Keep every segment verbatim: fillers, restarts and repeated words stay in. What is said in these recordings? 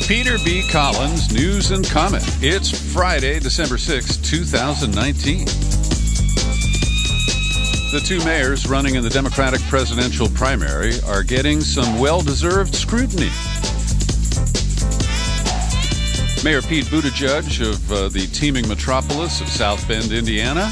Peter B. Collins, News and Comment. It's Friday, December sixth, twenty nineteen. The two mayors running in the Democratic presidential primary are getting some well-deserved scrutiny. Mayor Pete Buttigieg of uh, the teeming metropolis of South Bend, Indiana,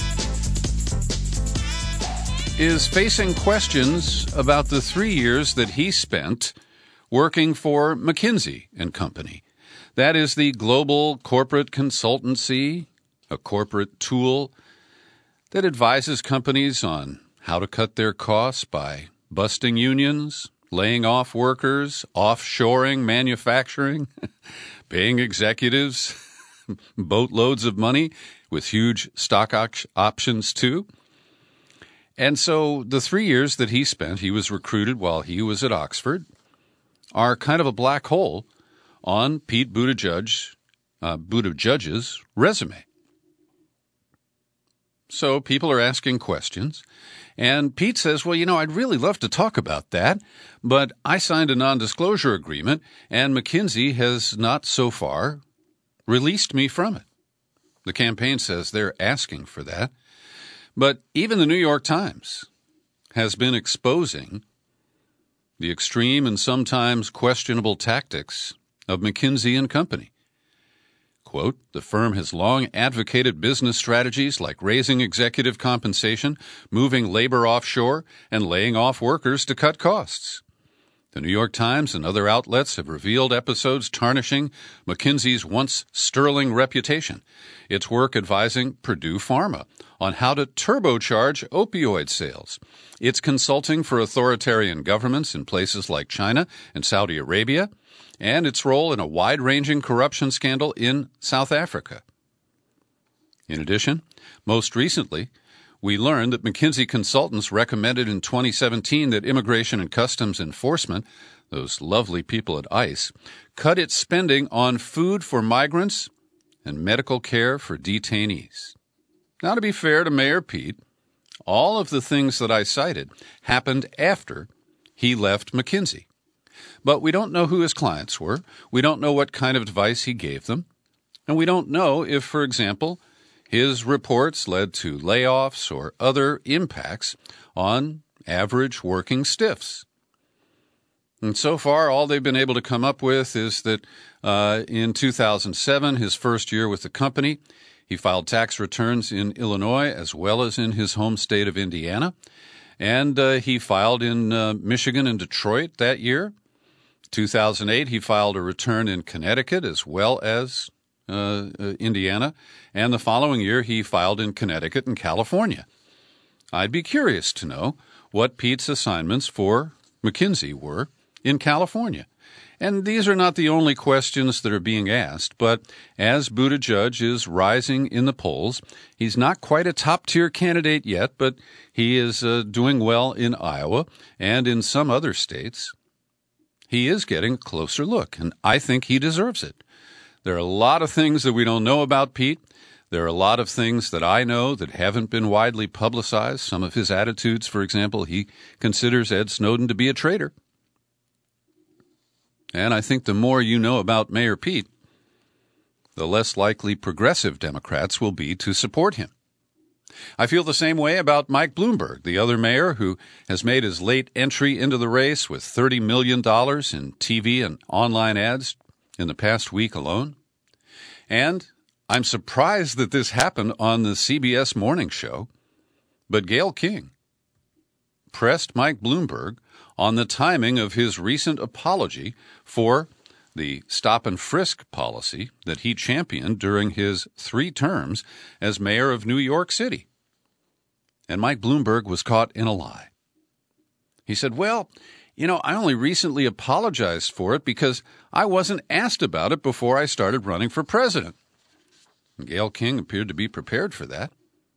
is facing questions about the three years that he spent working for McKinsey and Company. That is the global corporate consultancy, a corporate tool that advises companies on how to cut their costs by busting unions, laying off workers, offshoring manufacturing, paying executives boatloads of money with huge stock op- options too. And so the three years that he spent, he was recruited while he was at Oxford, are kind of a black hole on Pete Buttigieg, uh, Buttigieg's resume. So people are asking questions, and Pete says, well, you know, I'd really love to talk about that, but I signed a non-disclosure agreement, and McKinsey has not so far released me from it. The campaign says they're asking for that, but even the New York Times has been exposing the extreme and sometimes questionable tactics of McKinsey and Company. Quote, the firm has long advocated business strategies like raising executive compensation, moving labor offshore, and laying off workers to cut costs. The New York Times and other outlets have revealed episodes tarnishing McKinsey's once sterling reputation, its work advising Purdue Pharma on how to turbocharge opioid sales, its consulting for authoritarian governments in places like China and Saudi Arabia, and its role in a wide-ranging corruption scandal in South Africa. In addition, most recently, we learned that McKinsey consultants recommended in twenty seventeen that Immigration and Customs Enforcement, those lovely people at ICE, cut its spending on food for migrants and medical care for detainees. Now, to be fair to Mayor Pete, all of the things that I cited happened after he left McKinsey. But we don't know who his clients were. We don't know what kind of advice he gave them. And we don't know if, for example, his reports led to layoffs or other impacts on average working stiffs. And so far, all they've been able to come up with is that uh, in two thousand seven, his first year with the company, he filed tax returns in Illinois as well as in his home state of Indiana. And uh, he filed in uh, Michigan and Detroit that year. two thousand eight, he filed a return in Connecticut as well as uh, uh, Indiana. And the following year, he filed in Connecticut and California. I'd be curious to know what Pete's assignments for McKinsey were in California. And these are not the only questions that are being asked, but as Buttigieg is rising in the polls, he's not quite a top-tier candidate yet, but he is uh, doing well in Iowa and in some other states. He is getting a closer look, and I think he deserves it. There are a lot of things that we don't know about Pete. There are a lot of things that I know that haven't been widely publicized. Some of his attitudes, for example, he considers Ed Snowden to be a traitor. And I think the more you know about Mayor Pete, the less likely progressive Democrats will be to support him. I feel the same way about Mike Bloomberg, the other mayor who has made his late entry into the race with thirty million dollars in T V and online ads in the past week alone. And I'm surprised that this happened on the C B S Morning Show, but Gayle King pressed Mike Bloomberg on the timing of his recent apology for the stop-and-frisk policy that he championed during his three terms as mayor of New York City. And Mike Bloomberg was caught in a lie. He said, well, you know, I only recently apologized for it because I wasn't asked about it before I started running for president. And Gayle King appeared to be prepared for that.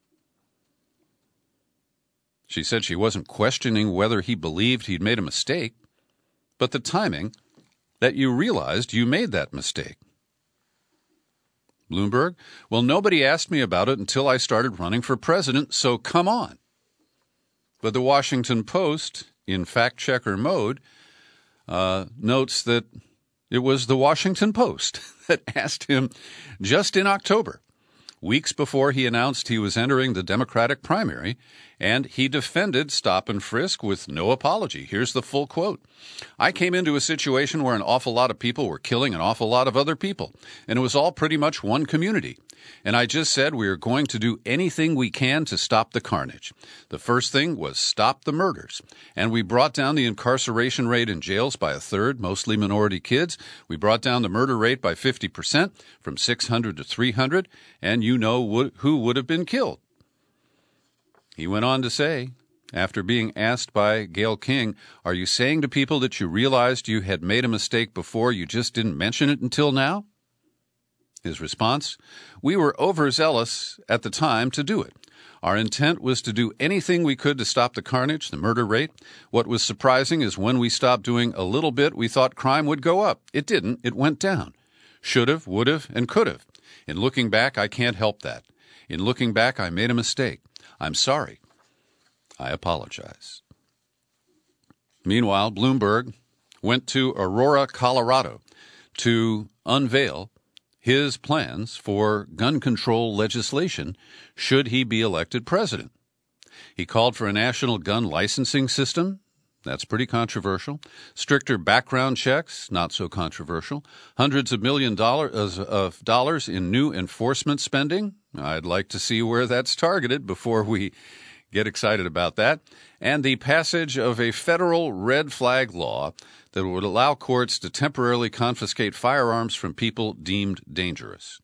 She said she wasn't questioning whether he believed he'd made a mistake, but the timing that you realized you made that mistake. Bloomberg, well, nobody asked me about it until I started running for president, so come on. But the Washington Post, in fact-checker mode, uh, notes that It was the Washington Post that asked him just in October, weeks before he announced he was entering the Democratic primary, and he defended stop and frisk with no apology. Here's the full quote. I came into a situation where an awful lot of people were killing an awful lot of other people, and it was all pretty much one community. And I just said we are going to do anything we can to stop the carnage. The first thing was stop the murders. And we brought down the incarceration rate in jails by a third, mostly minority kids. We brought down the murder rate by fifty percent, from six hundred to three hundred, and you know who would have been killed. He went on to say, after being asked by Gayle King, are you saying to people that you realized you had made a mistake before, you just didn't mention it until now? His response, we were overzealous at the time to do it. Our intent was to do anything we could to stop the carnage, the murder rate. What was surprising is when we stopped doing a little bit, we thought crime would go up. It didn't. It went down. Should have, would have, and could have. In looking back, I can't help that. In looking back, I made a mistake. I'm sorry. I apologize. Meanwhile, Bloomberg went to Aurora, Colorado, to unveil his plans for gun control legislation should he be elected president. He called for a national gun licensing system. That's pretty controversial. Stricter background checks, not so controversial. Hundreds of million dollars of dollars in new enforcement spending. I'd like to see where that's targeted before we get excited about that. And the passage of a federal red flag law that would allow courts to temporarily confiscate firearms from people deemed dangerous.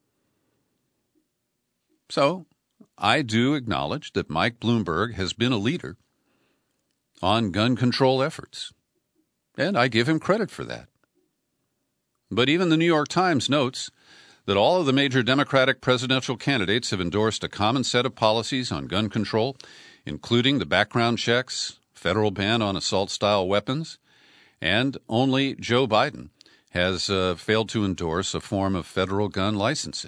So, I do acknowledge that Mike Bloomberg has been a leader on gun control efforts, and I give him credit for that. But even the New York Times notes that all of the major Democratic presidential candidates have endorsed a common set of policies on gun control, including the background checks, federal ban on assault-style weapons, and only Joe Biden has uh, failed to endorse a form of federal gun licensing.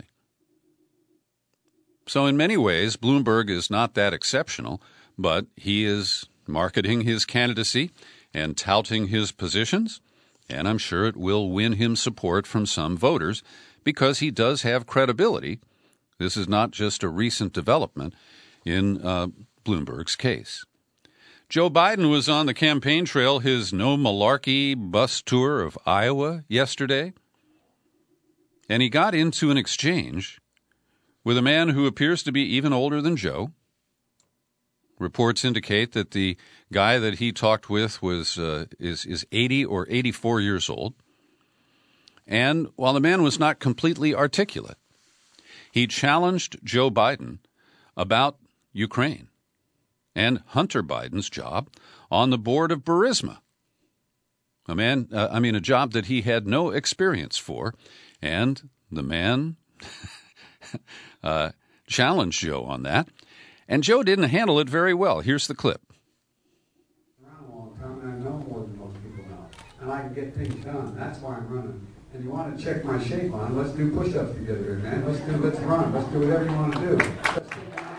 So in many ways, Bloomberg is not that exceptional, but he is marketing his candidacy and touting his positions, and I'm sure it will win him support from some voters because he does have credibility. This is not just a recent development in uh, Bloomberg's case. Joe Biden was on the campaign trail, his No Malarkey bus tour of Iowa yesterday, and he got into an exchange with a man who appears to be even older than Joe. Reports indicate that the guy that he talked with was uh, is is eighty or eighty-four years old. And while the man was not completely articulate, he challenged Joe Biden about Ukraine and Hunter Biden's job on the board of Burisma. A man, uh, I mean, a job that he had no experience for, and the man uh, challenged Joe on that. And Joe didn't handle it very well. Here's the clip. Around a long time, and I know more than most people know. And I can get things done. That's why I'm running. And you want to check my shape on, let's do push-ups together here, man. Let's do, let's run. Let's do whatever you want to do. Let's take my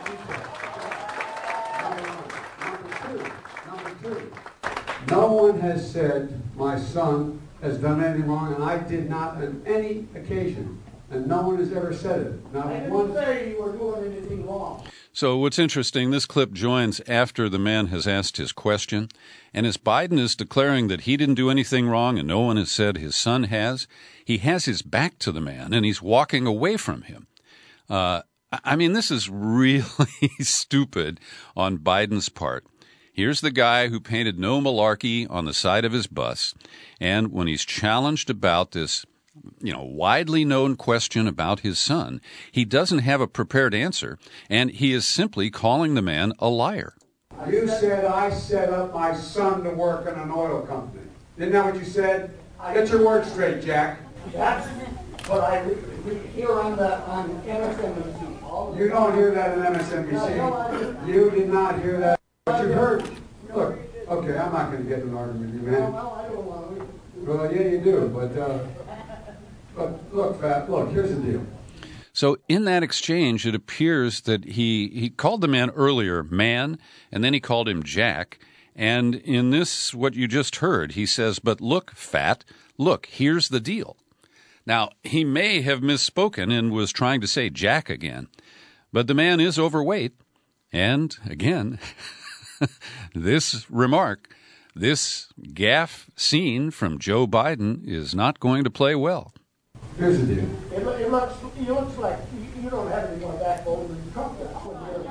Number one. Number two. Number two. No one has said my son has done anything wrong, and I did not on any occasion. And no one has ever said it. Not I didn't one say you were doing anything wrong. So what's interesting, this clip joins after the man has asked his question, and as Biden is declaring that he didn't do anything wrong and no one has said his son has, he has his back to the man and he's walking away from him. Uh, I mean, this is really stupid on Biden's part. Here's the guy who painted No Malarkey on the side of his bus, and when he's challenged about this, you know, widely known question about his son, he doesn't have a prepared answer, and he is simply calling the man a liar. You said I set up my son to work in an oil company. Isn't that what you said? Get your words straight, Jack. That's what I re- re- hear on the on M S N B C. All the You don't hear that in M S N B C. You did not hear that. But you heard. Look, okay, I'm not going to get in an argument with you, Well, man. well, I don't want to. Well, yeah, you do, but, uh, but look, Fat, look, here's the deal. So in that exchange, it appears that he, he called the man earlier man, and then he called him Jack, And in this, what you just heard, he says, but look, fat, look, here's the deal. Now, he may have misspoken and was trying to say Jack again, but the man is overweight. And again, this remark, this gaffe scene from Joe Biden is not going to play well. Here's the deal. It, lo- it looks, it looks like you, you don't have any more backbone than Trump does.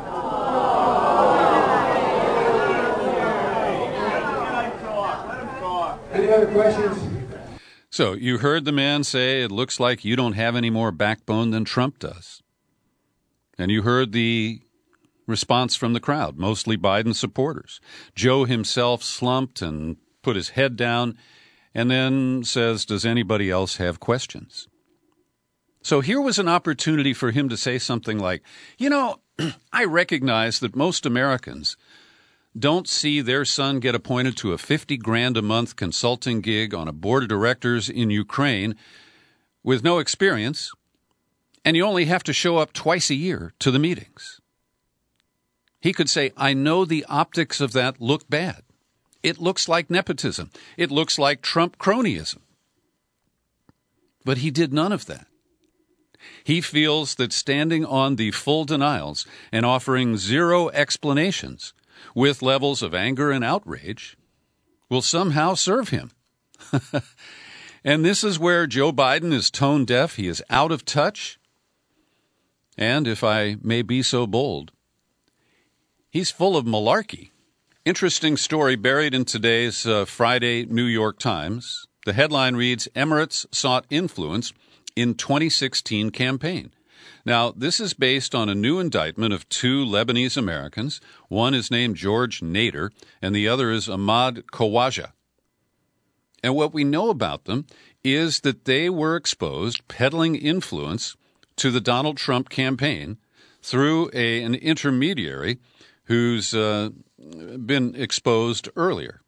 Any other questions? So you heard the man say, it looks like you don't have any more backbone than Trump does. And you heard the response from the crowd, mostly Biden supporters. Joe himself slumped and put his head down and then says, does anybody else have questions? So here was an opportunity for him to say something like, you know, I recognize that most Americans don't see their son get appointed to a fifty grand a month consulting gig on a board of directors in Ukraine with no experience, and you only have to show up twice a year to the meetings. He could say, I know the optics of that look bad. It looks like nepotism. It looks like Trump cronyism. But he did none of that. He feels that standing on the full denials and offering zero explanations with levels of anger and outrage will somehow serve him. And this is where Joe Biden is tone deaf. He is out of touch. And if I may be so bold, he's full of malarkey. Interesting story buried in today's uh, Friday New York Times. The headline reads, Emirates sought influence in twenty sixteen campaign. Now, this is based on a new indictment of two Lebanese Americans. One is named George Nader, and the other is Ahmad Khawaja. And what we know about them is that they were exposed peddling influence to the Donald Trump campaign through a, an intermediary who's uh, been exposed earlier.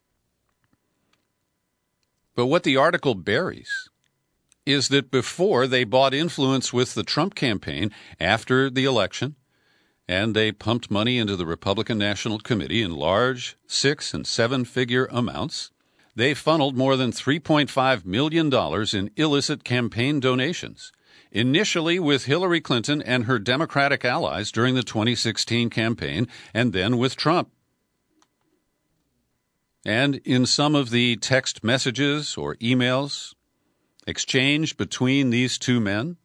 But what the article buries is that before they bought influence with the Trump campaign after the election, and they pumped money into the Republican National Committee in large six- and seven-figure amounts, they funneled more than three point five million dollars in illicit campaign donations, initially with Hillary Clinton and her Democratic allies during the twenty sixteen campaign, and then with Trump. And in some of the text messages or emails exchanged between these two men,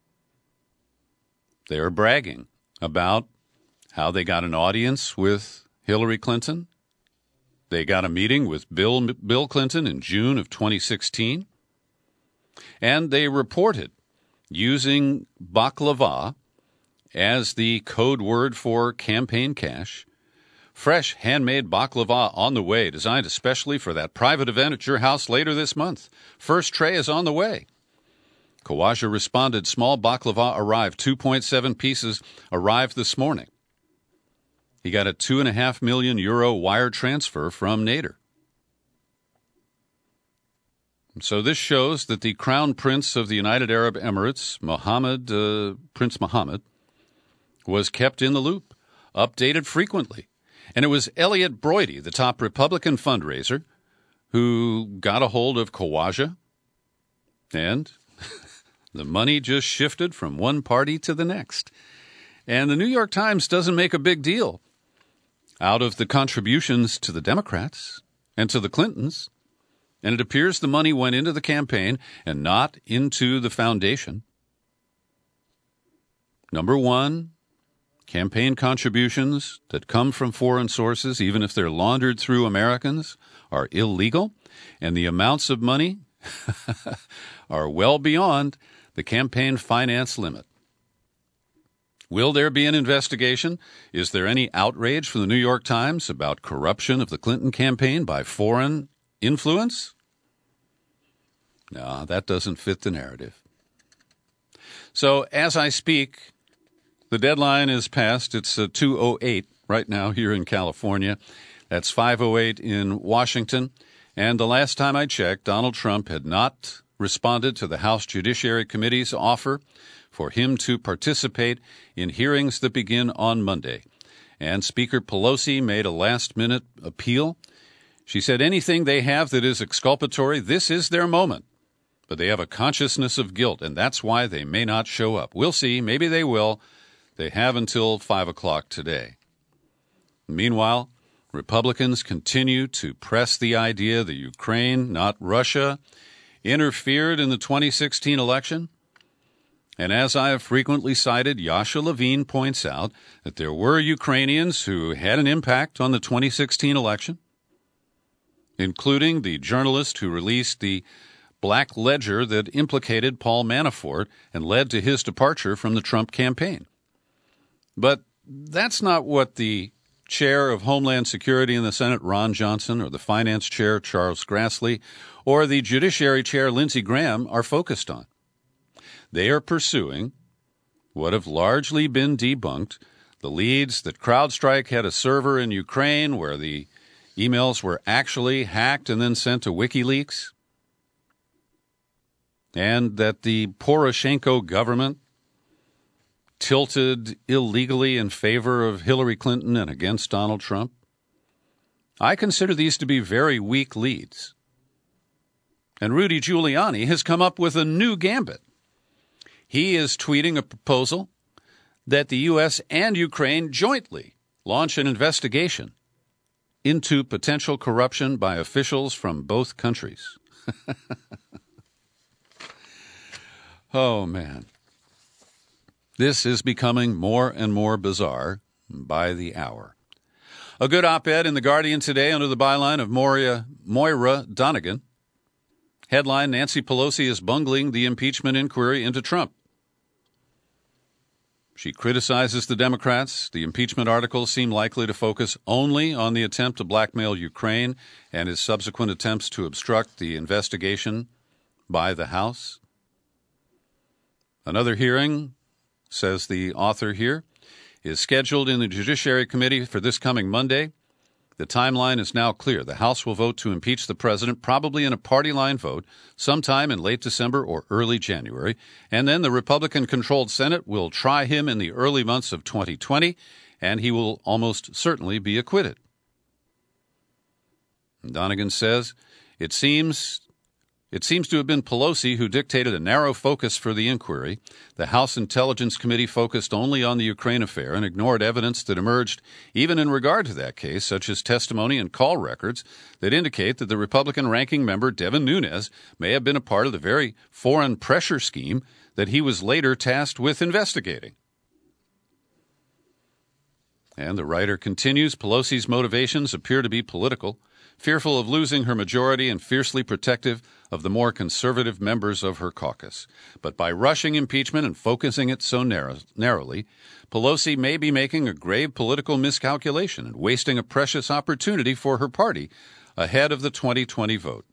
they are bragging about how they got an audience with Hillary Clinton. They got a meeting with Bill, Bill Clinton in June of twenty sixteen. And they reported using baklava as the code word for campaign cash. Fresh handmade baklava on the way, designed especially for that private event at your house later this month. First tray is on the way. Khawaja responded, small baklava arrived. two point seven pieces arrived this morning. He got a two point five million euro wire transfer from Nader. So this shows that the Crown Prince of the United Arab Emirates, Mohammed, uh, Prince Mohammed, was kept in the loop, updated frequently. And it was Elliot Broidy, the top Republican fundraiser, who got a hold of Khawaja, and the money just shifted from one party to the next. And the New York Times doesn't make a big deal out of the contributions to the Democrats and to the Clintons, and it appears the money went into the campaign and not into the foundation. Number one, campaign contributions that come from foreign sources, even if they're laundered through Americans, are illegal, and the amounts of money are well beyond the campaign finance limit. Will there be an investigation? Is there any outrage from the New York Times about corruption of the Clinton campaign by foreign influence? No, that doesn't fit the narrative. So as I speak, the deadline is passed. It's uh, two oh eight right now here in California. That's five oh eight in Washington. And the last time I checked, Donald Trump had not responded to the House Judiciary Committee's offer for him to participate in hearings that begin on Monday. and Speaker Pelosi made a last-minute appeal. She said anything they have that is exculpatory, this is their moment. But they have a consciousness of guilt, and that's why they may not show up. We'll see. Maybe they will. They have until five o'clock today. Meanwhile, Republicans continue to press the idea that Ukraine, not Russia, interfered in the twenty sixteen election. And as I have frequently cited, Yasha Levine points out that there were Ukrainians who had an impact on the twenty sixteen election, including the journalist who released the black ledger that implicated Paul Manafort and led to his departure from the Trump campaign. But that's not what the chair of Homeland Security in the Senate, Ron Johnson, or the finance chair, Charles Grassley, or the judiciary chair, Lindsey Graham, are focused on. They are pursuing what have largely been debunked, the leads that CrowdStrike had a server in Ukraine where the emails were actually hacked and then sent to WikiLeaks, and that the Poroshenko government tilted illegally in favor of Hillary Clinton and against Donald Trump. I consider these to be very weak leads. And Rudy Giuliani has come up with a new gambit. He is tweeting a proposal that the U S and Ukraine jointly launch an investigation into potential corruption by officials from both countries. Oh, man. This is becoming more and more bizarre by the hour. A good op-ed in The Guardian today under the byline of Moira, Moira Donegan. Headline, Nancy Pelosi is bungling the impeachment inquiry into Trump. She criticizes the Democrats. The impeachment articles seem likely to focus only on the attempt to blackmail Ukraine and his subsequent attempts to obstruct the investigation by the House. Another hearing, says the author here, is scheduled in the Judiciary Committee for this coming Monday. The timeline is now clear. The House will vote to impeach the president, probably in a party line vote, sometime in late December or early January. And then the Republican-controlled Senate will try him in the early months of twenty twenty, and he will almost certainly be acquitted. Donegan says, it seems... It seems to have been Pelosi who dictated a narrow focus for the inquiry. The House Intelligence Committee focused only on the Ukraine affair and ignored evidence that emerged even in regard to that case, such as testimony and call records that indicate that the Republican ranking member, Devin Nunes, may have been a part of the very foreign pressure scheme that he was later tasked with investigating. And the writer continues, Pelosi's motivations appear to be political, fearful of losing her majority and fiercely protective of the more conservative members of her caucus. But by rushing impeachment and focusing it so narrow, narrowly, Pelosi may be making a grave political miscalculation and wasting a precious opportunity for her party ahead of the twenty twenty vote.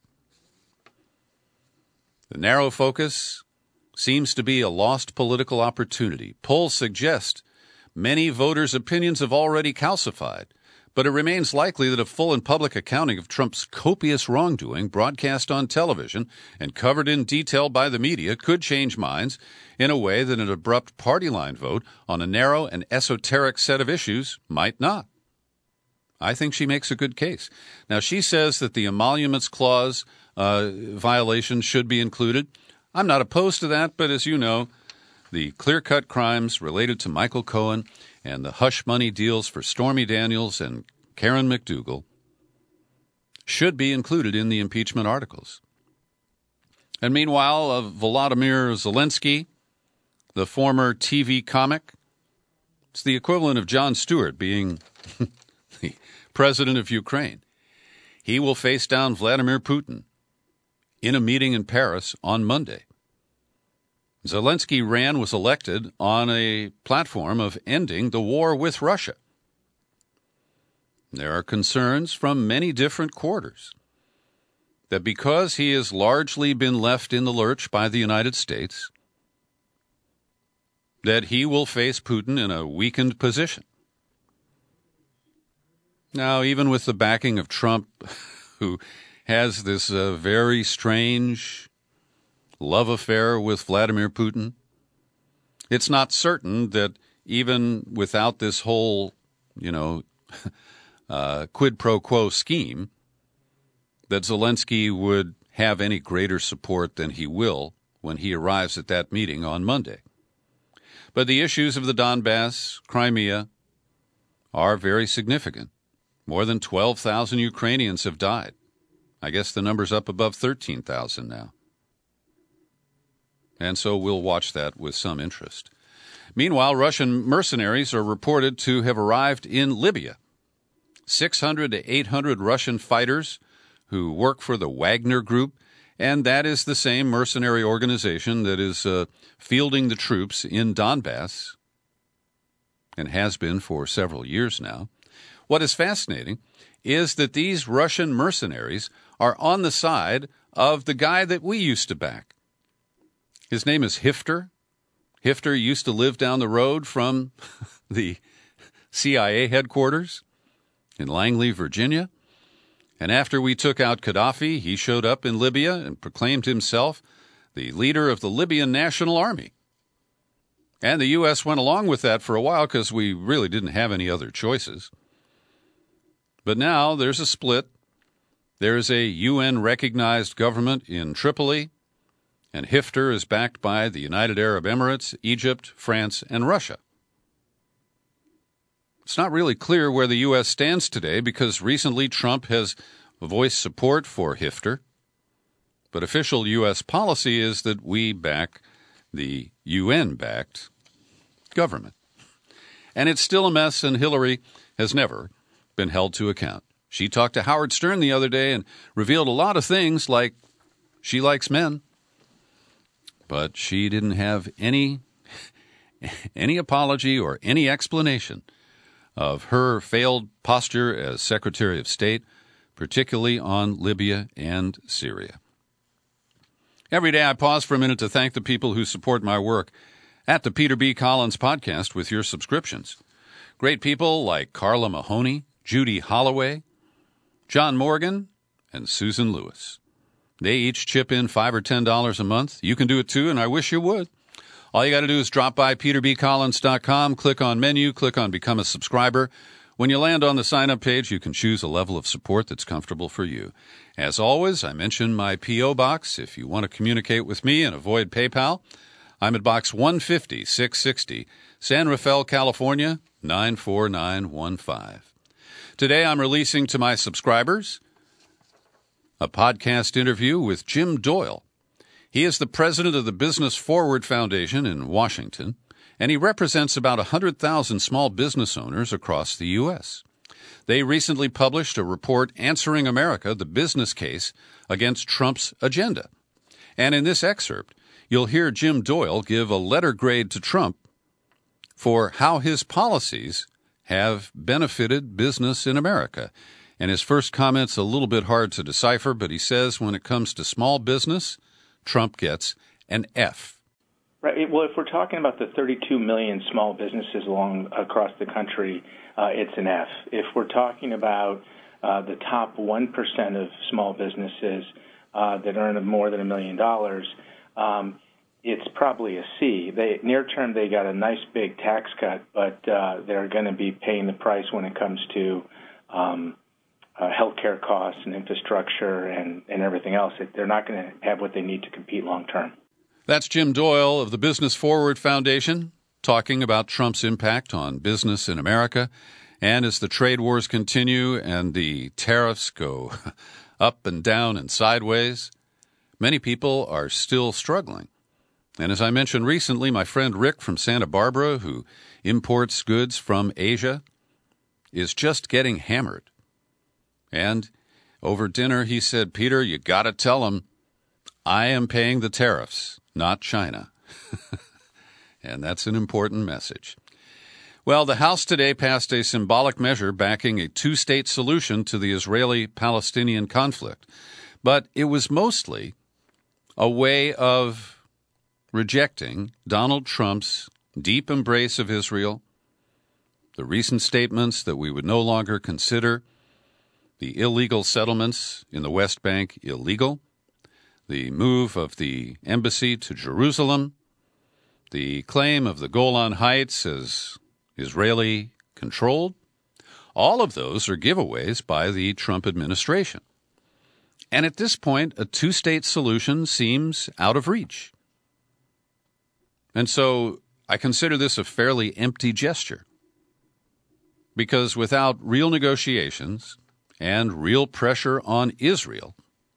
The narrow focus seems to be a lost political opportunity. Polls suggest many voters' opinions have already calcified, but it remains likely that a full and public accounting of Trump's copious wrongdoing, broadcast on television and covered in detail by the media, could change minds in a way that an abrupt party line vote on a narrow and esoteric set of issues might not. I think she makes a good case. Now, she says that the Emoluments Clause uh, violation should be included. I'm not opposed to that, but as you know, the clear-cut crimes related to Michael Cohen and the hush money deals for Stormy Daniels and Karen McDougal should be included in the impeachment articles. And meanwhile, uh, Volodymyr Zelensky, the former T V comic, it's the equivalent of Jon Stewart being the president of Ukraine. He will face down Vladimir Putin in a meeting in Paris on Monday. Zelensky ran, was elected on a platform of ending the war with Russia. There are concerns from many different quarters that because he has largely been left in the lurch by the United States, that he will face Putin in a weakened position. Now, even with the backing of Trump, who has this uh, very strange love affair with Vladimir Putin, it's not certain that even without this whole you know, uh, quid pro quo scheme, that Zelensky would have any greater support than he will when he arrives at that meeting on Monday. But the issues of the Donbass, Crimea, are very significant. More than twelve thousand Ukrainians have died. I guess the number's up above thirteen thousand now. And so we'll watch that with some interest. Meanwhile, Russian mercenaries are reported to have arrived in Libya. six hundred to eight hundred Russian fighters who work for the Wagner Group, and that is the same mercenary organization that is uh, fielding the troops in Donbass and has been for several years now. What is fascinating is that these Russian mercenaries are on the side of the guy that we used to back. His name is Hifter. Hifter used to live down the road from the C I A headquarters in Langley, Virginia. And after we took out Gaddafi, he showed up in Libya and proclaimed himself the leader of the Libyan National Army. And the U S went along with that for a while because we really didn't have any other choices. But now there's a split. There's a U N-recognized government in Tripoli, and Hifter is backed by the United Arab Emirates, Egypt, France, and Russia. It's not really clear where the U S stands today because recently Trump has voiced support for Hifter. But official U S policy is that we back the U N-backed government. And it's still a mess, and Hillary has never been held to account. She talked to Howard Stern the other day and revealed a lot of things like she likes men. But she didn't have any any apology or any explanation of her failed posture as Secretary of State, particularly on Libya and Syria. Every day I pause for a minute to thank the people who support my work at the Peter B. Collins Podcast with your subscriptions. Great people like Carla Mahoney, Judy Holloway, John Morgan, and Susan Lewis. They each chip in five or ten dollars a month. You can do it too, and I wish you would. All you got to do is drop by peter b collins dot com, click on menu, click on Become a Subscriber. When you land on the sign-up page, you can choose a level of support that's comfortable for you. As always, I mention my P O Box if you want to communicate with me and avoid PayPal. I'm at Box one fifty, six sixty, San Rafael, California, nine four nine one five. Today I'm releasing to my subscribers a podcast interview with Jim Doyle. He is the president of the Business Forward Foundation in Washington, and he represents about one hundred thousand small business owners across the U S. They recently published a report answering America, the business case against Trump's agenda. And in this excerpt, you'll hear Jim Doyle give a letter grade to Trump for how his policies have benefited business in America. And his first comment's a little bit hard to decipher, but he says when it comes to small business, Trump gets an F. Right. Well, if we're talking about the thirty-two million small businesses along across the country, uh, it's an F. If we're talking about uh, the top one percent of small businesses uh, that earn more than a million dollars, um, it's probably a C. They, near term, they got a nice big tax cut, but uh, they're going to be paying the price when it comes to um, uh, healthcare costs and infrastructure and, and everything else. They're not going to have what they need to compete long term. That's Jim Doyle of the Business Forward Foundation talking about Trump's impact on business in America. And as the trade wars continue and the tariffs go up and down and sideways, many people are still struggling. And as I mentioned recently, my friend Rick from Santa Barbara, who imports goods from Asia, is just getting hammered. And over dinner, he said, Peter, you got to tell him I am paying the tariffs, not China. And that's an important message. Well, the House today passed a symbolic measure backing a two-state solution to the Israeli-Palestinian conflict. But it was mostly a way of rejecting Donald Trump's deep embrace of Israel, the recent statements that we would no longer consider the illegal settlements in the West Bank illegal, the move of the embassy to Jerusalem, the claim of the Golan Heights as Israeli-controlled, All of those are giveaways by the Trump administration. And at this point, a two-state solution seems out of reach. And so I consider this a fairly empty gesture. Because without real negotiations and real pressure on Israel,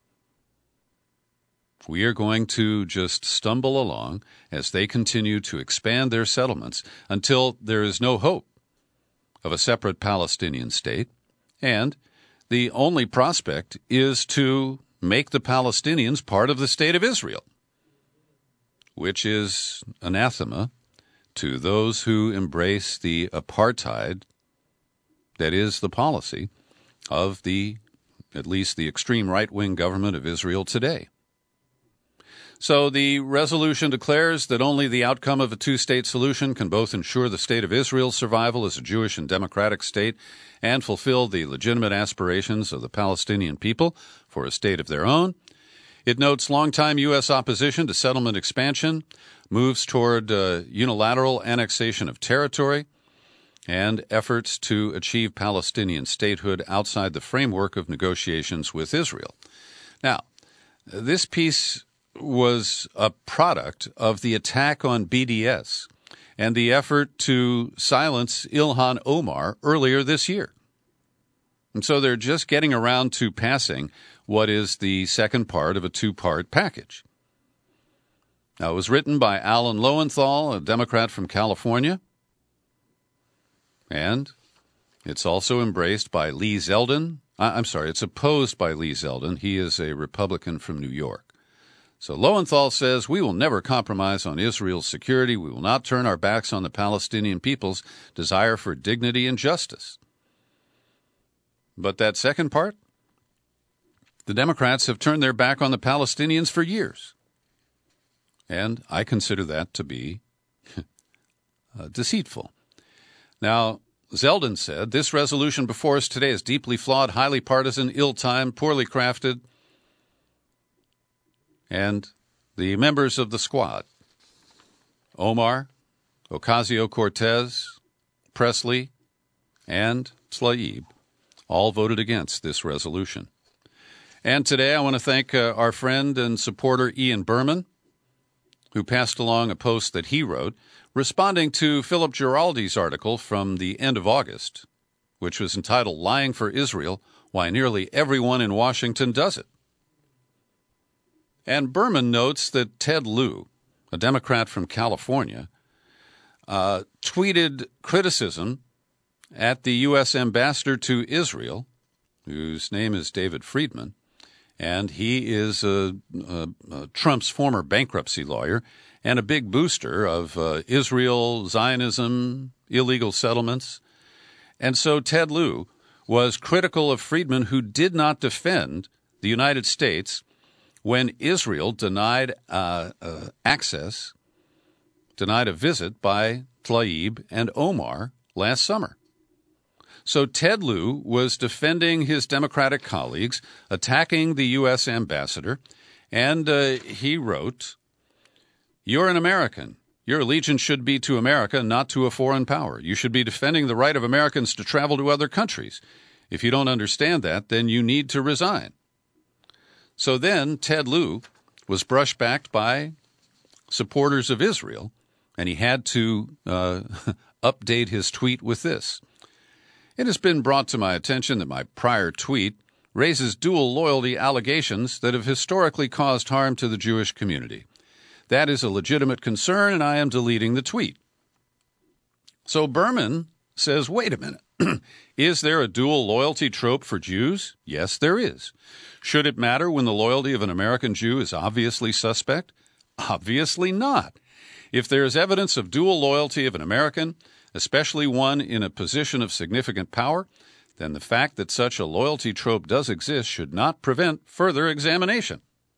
we are going to just stumble along as they continue to expand their settlements until there is no hope of a separate Palestinian state, and the only prospect is to make the Palestinians part of the state of Israel, which is anathema to those who embrace the apartheid that is the policy of the, at least the extreme right-wing government of Israel today. So the resolution declares that only the outcome of a two-state solution can both ensure the state of Israel's survival as a Jewish and democratic state and fulfill the legitimate aspirations of the Palestinian people for a state of their own. It notes longtime U S opposition to settlement expansion, moves toward uh, unilateral annexation of territory, and efforts to achieve Palestinian statehood outside the framework of negotiations with Israel. Now, this piece was a product of the attack on B D S and the effort to silence Ilhan Omar earlier this year. And so they're just getting around to passing what is the second part of a two-part package. Now, it was written by Alan Lowenthal, a Democrat from California, and it's also embraced by Lee Zeldin. I'm sorry, it's opposed by Lee Zeldin. He is a Republican from New York. So Lowenthal says, we will never compromise on Israel's security. We will not turn our backs on the Palestinian people's desire for dignity and justice. But that second part, the Democrats have turned their back on the Palestinians for years. And I consider that to be uh, deceitful. Now, Zeldin said, this resolution before us today is deeply flawed, highly partisan, ill-timed, poorly crafted. And the members of the squad, Omar, Ocasio-Cortez, Presley, and Tlaib, all voted against this resolution. And today I want to thank uh, our friend and supporter Ian Berman, who passed along a post that he wrote, responding to Philip Giraldi's article from the end of August, which was entitled, Lying for Israel, Why Nearly Everyone in Washington Does It. And Berman notes that Ted Lieu, a Democrat from California, uh, tweeted criticism at the U S ambassador to Israel, whose name is David Friedman, and he is uh, uh, uh, Trump's former bankruptcy lawyer and a big booster of uh, Israel, Zionism, illegal settlements. And so Ted Lieu was critical of Friedman, who did not defend the United States when Israel denied uh, uh, access, denied a visit by Tlaib and Omar last summer. So Ted Lieu was defending his Democratic colleagues, attacking the U S ambassador, and uh, he wrote, "You're an American. Your allegiance should be to America, not to a foreign power. You should be defending the right of Americans to travel to other countries. If you don't understand that, then you need to resign." So then Ted Lieu was brushed back by supporters of Israel, and he had to uh, update his tweet with this. It has been brought to my attention that my prior tweet raises dual loyalty allegations that have historically caused harm to the Jewish community. That is a legitimate concern, and I am deleting the tweet. So Berman says, wait a minute. Is there a dual loyalty trope for Jews? Yes, there is. Should it matter when the loyalty of an American Jew is obviously suspect? Obviously not. If there is evidence of dual loyalty of an American, especially one in a position of significant power, then the fact that such a loyalty trope does exist should not prevent further examination.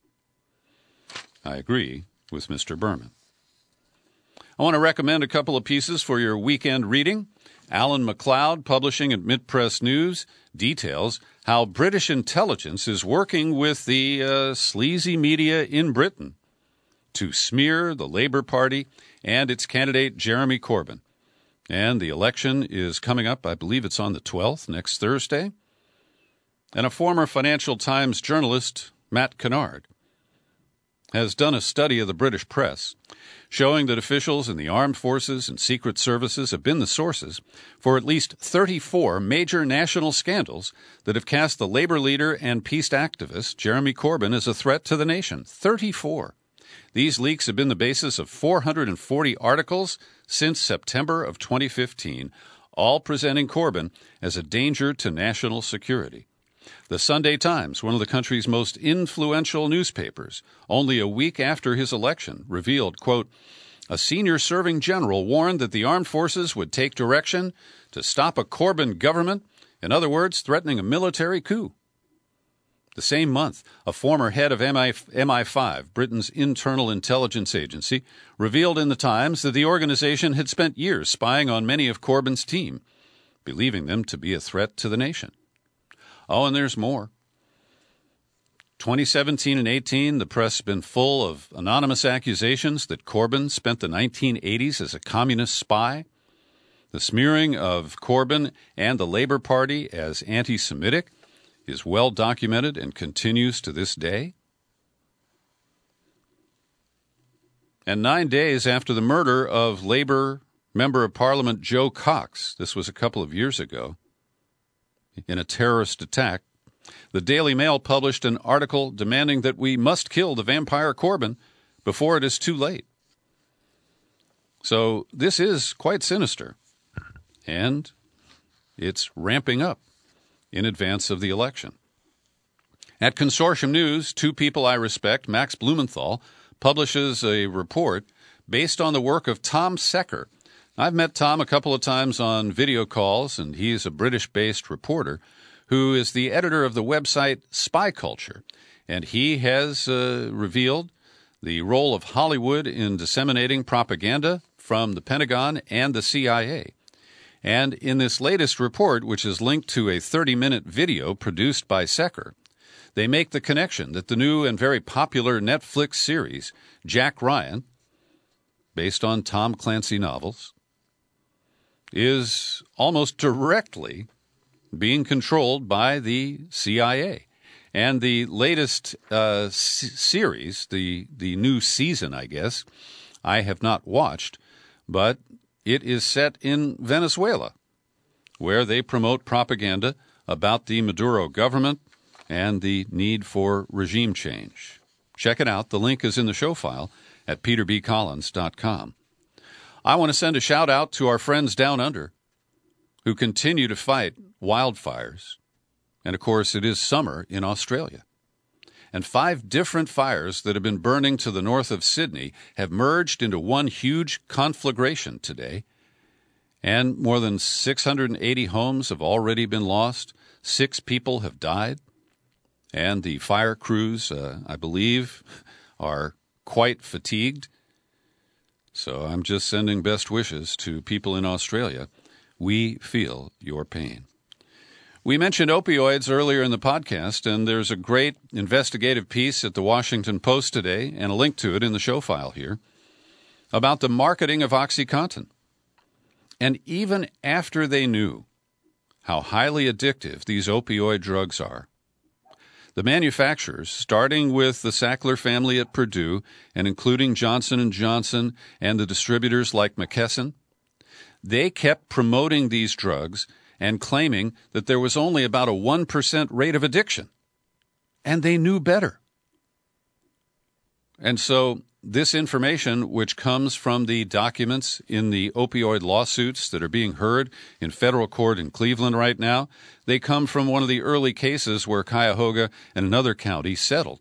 I agree with Mister Berman. I want to recommend a couple of pieces for your weekend reading. Alan MacLeod, publishing at Mid-Press News, details how British intelligence is working with the uh, sleazy media in Britain to smear the Labour Party and its candidate Jeremy Corbyn. And the election is coming up. I believe it's on the twelfth, next Thursday. And a former Financial Times journalist, Matt Kennard, has done a study of the British press showing that officials in the armed forces and secret services have been the sources for at least thirty-four major national scandals that have cast the labor leader and peace activist Jeremy Corbyn as a threat to the nation. thirty-four. These leaks have been the basis of four hundred forty articles since September of twenty fifteen, all presenting Corbyn as a danger to national security. The Sunday Times, one of the country's most influential newspapers, only a week after his election, revealed, quote, a senior serving general warned that the armed forces would take direction to stop a Corbyn government, in other words, threatening a military coup. The same month, a former head of M I five, Britain's internal intelligence agency, revealed in the Times that the organization had spent years spying on many of Corbyn's team, believing them to be a threat to the nation. Oh, and there's more. twenty seventeen and eighteen, the press has been full of anonymous accusations that Corbyn spent the nineteen eighties as a communist spy. The smearing of Corbyn and the Labour Party as anti-Semitic is well documented and continues to this day. And nine days after the murder of Labour Member of Parliament Joe Cox, this was a couple of years ago, in a terrorist attack, the Daily Mail published an article demanding that we must kill the vampire Corbyn before it is too late. So this is quite sinister, and it's ramping up in advance of the election. At Consortium News, two people I respect, Max Blumenthal, publishes a report based on the work of Tom Secker. I've met Tom a couple of times on video calls, and he's a British-based reporter who is the editor of the website Spy Culture, and he has uh, revealed the role of Hollywood in disseminating propaganda from the Pentagon and the C I A. And in this latest report, which is linked to a thirty-minute video produced by Secker, they make the connection that the new and very popular Netflix series, Jack Ryan, based on Tom Clancy novels, is almost directly being controlled by the C I A. And the latest uh, s- series, the, the new season, I guess, I have not watched, but it is set in Venezuela, where they promote propaganda about the Maduro government and the need for regime change. Check it out. The link is in the show file at peter b collins dot com. I want to send a shout-out to our friends down under who continue to fight wildfires. And, of course, it is summer in Australia. And five different fires that have been burning to the north of Sydney have merged into one huge conflagration today. And more than six hundred eighty homes have already been lost. Six people have died. And the fire crews, uh, I believe, are quite fatigued. So I'm just sending best wishes to people in Australia. We feel your pain. We mentioned opioids earlier in the podcast, and there's a great investigative piece at the Washington Post today, and a link to it in the show file here, about the marketing of OxyContin. And even after they knew how highly addictive these opioid drugs are, the manufacturers, starting with the Sackler family at Purdue and including Johnson and Johnson and the distributors like McKesson, they kept promoting these drugs and claiming that there was only about a one percent rate of addiction. And they knew better. And so this information, which comes from the documents in the opioid lawsuits that are being heard in federal court in Cleveland right now, they come from one of the early cases where Cuyahoga and another county settled.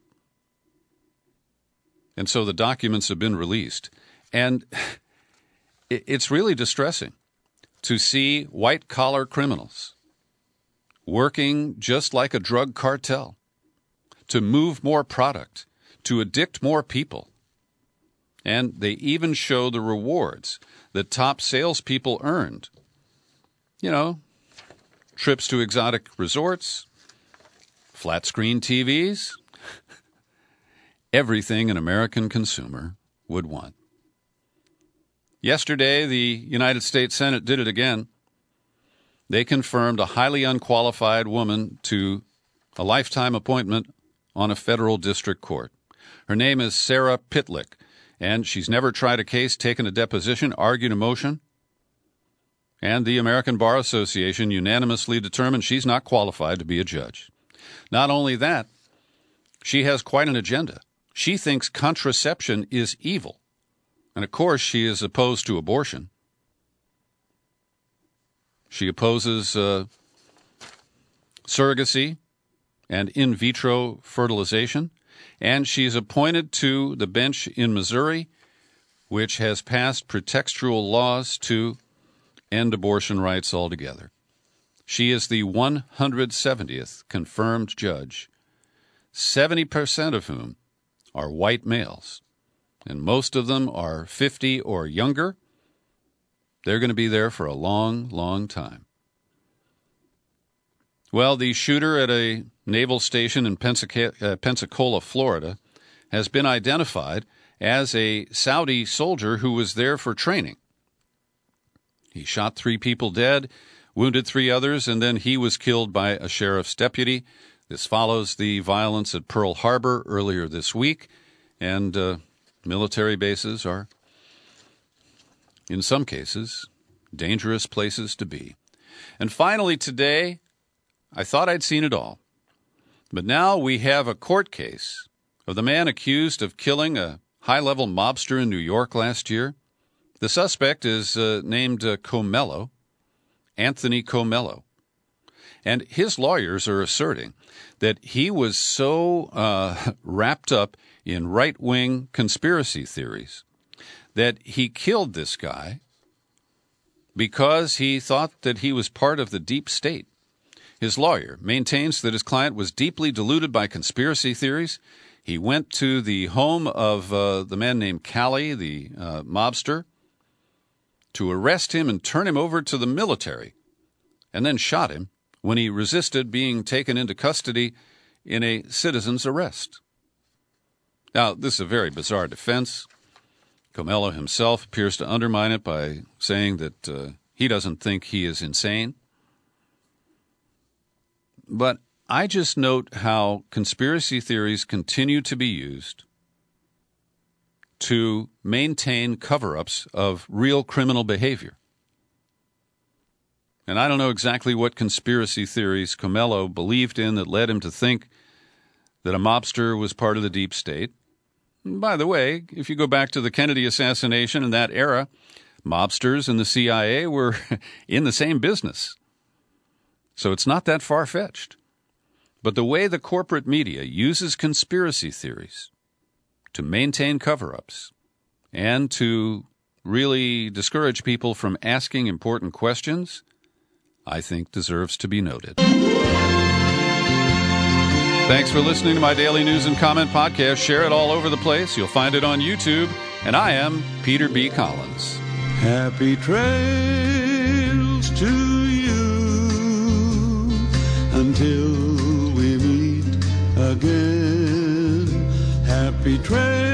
And so the documents have been released. And it's really distressing to see white-collar criminals working just like a drug cartel to move more product, to addict more people. And they even show the rewards that top salespeople earned. You know, trips to exotic resorts, flat-screen T Vs, everything an American consumer would want. Yesterday, the United States Senate did it again. They confirmed a highly unqualified woman to a lifetime appointment on a federal district court. Her name is Sarah Pitlick, and she's never tried a case, taken a deposition, argued a motion. And the American Bar Association unanimously determined she's not qualified to be a judge. Not only that, she has quite an agenda. She thinks contraception is evil. And of course, she is opposed to abortion. She opposes uh, surrogacy and in vitro fertilization. And she's appointed to the bench in Missouri, which has passed pretextual laws to end abortion rights altogether. She is the one hundred seventieth confirmed judge, seventy percent of whom are white males, and most of them are fifty or younger. They're going to be there for a long, long time. Well, the shooter at a naval station in Pensacola, uh, Pensacola, Florida, has been identified as a Saudi soldier who was there for training. He shot three people dead, wounded three others, and then he was killed by a sheriff's deputy. This follows the violence at Pearl Harbor earlier this week, and uh, military bases are, in some cases, dangerous places to be. And finally today, I thought I'd seen it all. But now we have a court case of the man accused of killing a high-level mobster in New York last year. The suspect is uh, named uh, Comello, Anthony Comello. And his lawyers are asserting that he was so uh, wrapped up in right-wing conspiracy theories that he killed this guy because he thought that he was part of the deep state. His lawyer maintains that his client was deeply deluded by conspiracy theories. He went to the home of uh, the man named Callie, the uh, mobster, to arrest him and turn him over to the military, and then shot him when he resisted being taken into custody in a citizen's arrest. Now, this is a very bizarre defense. Comello himself appears to undermine it by saying that uh, he doesn't think he is insane. But I just note how conspiracy theories continue to be used to maintain cover-ups of real criminal behavior. And I don't know exactly what conspiracy theories Comello believed in that led him to think that a mobster was part of the deep state. And by the way, if you go back to the Kennedy assassination in that era, mobsters and the C I A were in the same business. So it's not that far-fetched. But the way the corporate media uses conspiracy theories to maintain cover-ups and to really discourage people from asking important questions, I think deserves to be noted. Thanks for listening to my daily news and comment podcast. Share it all over the place. You'll find it on YouTube. And I am Peter B. Collins. Happy trails to you until we meet again. Happy trails.